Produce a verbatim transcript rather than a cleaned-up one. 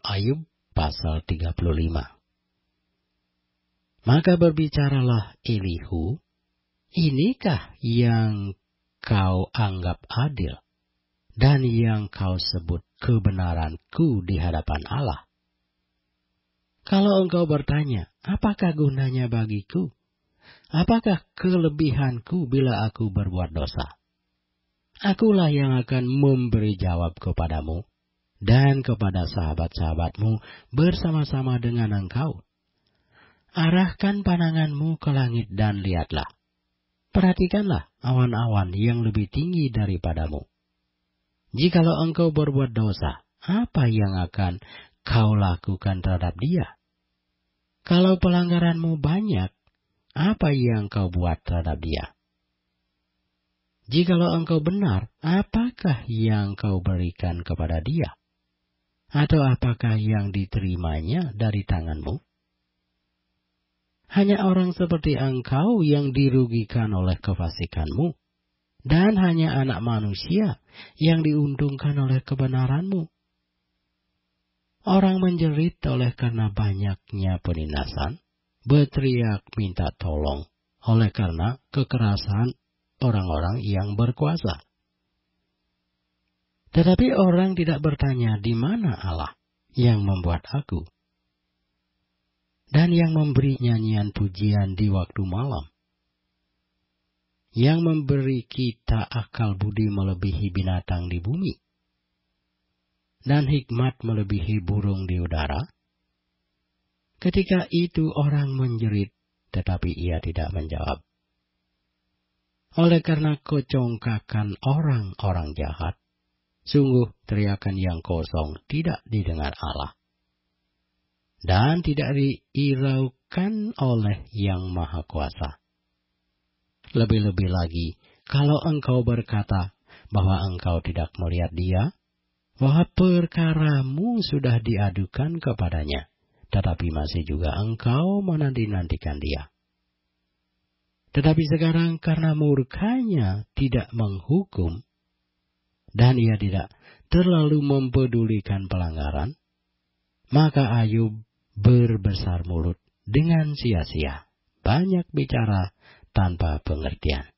Ayub pasal tiga puluh lima. Maka berbicaralah Elihu, inikah yang kau anggap adil, dan yang kau sebut kebenaranku di hadapan Allah? Kalau engkau bertanya, apakah gunanya bagiku? Apakah kelebihanku bila aku berbuat dosa? Akulah yang akan memberi jawab kepadamu dan kepada sahabat-sahabatmu bersama-sama dengan engkau. Arahkan pandanganmu ke langit dan lihatlah. Perhatikanlah awan-awan yang lebih tinggi daripadamu. Jikalau engkau berbuat dosa, apa yang akan kau lakukan terhadap dia? Kalau pelanggaranmu banyak, apa yang kau buat terhadap dia? Jikalau engkau benar, apakah yang kau berikan kepada dia? Atau apakah yang diterimanya dari tanganmu? Hanya orang seperti engkau yang dirugikan oleh kefasikanmu, dan hanya anak manusia yang diuntungkan oleh kebenaranmu. Orang menjerit oleh karena banyaknya penindasan, berteriak minta tolong oleh karena kekerasan orang-orang yang berkuasa. Tetapi orang tidak bertanya, di mana Allah yang membuat aku? Dan yang memberi nyanyian pujian di waktu malam. Yang memberi kita akal budi melebihi binatang di bumi. Dan hikmat melebihi burung di udara. Ketika itu orang menjerit, tetapi ia tidak menjawab. Oleh karena kecongkakan orang-orang jahat, sungguh teriakan yang kosong tidak didengar Allah. Dan tidak diiraukan oleh Yang Maha Kuasa. Lebih-lebih lagi, kalau engkau berkata bahwa engkau tidak melihat dia, bahwa perkaramu sudah diadukan kepadanya, tetapi masih juga engkau menanti-nantikan dia. Tetapi sekarang karena murkanya tidak menghukum, dan ia tidak terlalu mempedulikan pelanggaran, maka Ayub berbesar mulut dengan sia-sia, banyak bicara tanpa pengertian.